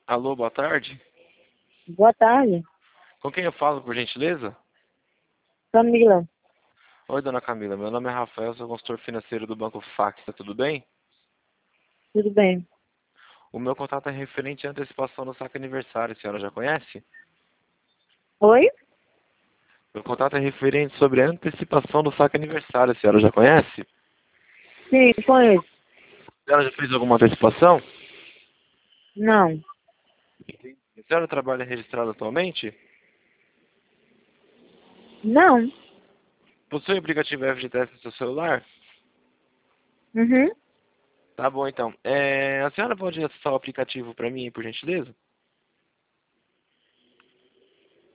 Alô, boa tarde. Boa tarde, Com quem eu falo, por gentileza? Camila. Oi, dona Camila. Meu nome é Rafael, sou consultor financeiro do Banco Facta, tudo bem? Tudo bem? O meu contato é referente à antecipação do saque aniversário, a senhora já conhece? Oi? Meu contato é referente sobre a antecipação do saque aniversário, a senhora já conhece? Sim, conheço. A senhora já fez alguma antecipação? Não, A senhora trabalha registrada atualmente? não. Possui o aplicativo FGTS no seu celular? Uhum. Tá bom, então. A senhora pode acessar o aplicativo para mim, por gentileza?